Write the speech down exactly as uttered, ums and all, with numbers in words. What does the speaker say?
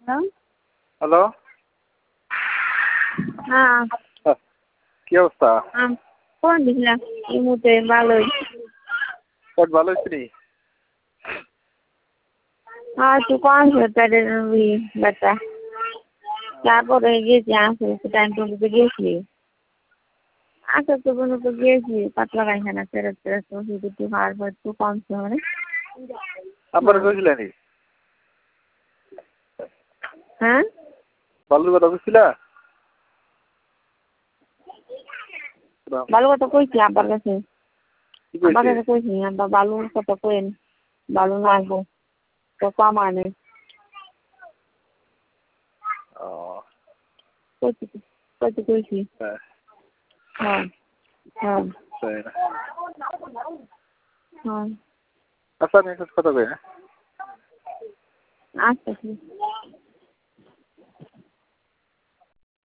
হ্যাঁ হ্যালো। হ্যাঁ কি অবস্থা? ফোন দিছিলাম এই মুহূর্তে ভালোই। পেট ভালো হয়েছে নি? হ্যাঁ একটু কম ছিল পেটের ব্যথা। তারপরে গেছি আসে টাইম টুকুতে গেছি আসার তো কোনো তো গিয়েছি পাতলা পায়খানা ফেরত ফেরত ওষুধ একটু খাওয়ার পর একটু কমছে মানে। আব্বারে কইছিলা নি? হ্যাঁ বালুর কথা কইছিলা? বালুর কথা কইছি আব্বার কাছে। কি আব্বার কইছে? কাছে কইছি আব্বা বালুর কথা কইন বালু না আসবো তো কমায় নেই। ও কইছি কইছি কইছি হ্যাঁ হ্যাঁ হ্যাঁ তাই না? হ্যাঁ আচ্ছা আমি একটা কথা কই হ্যাঁ? আচ্ছা ঠিক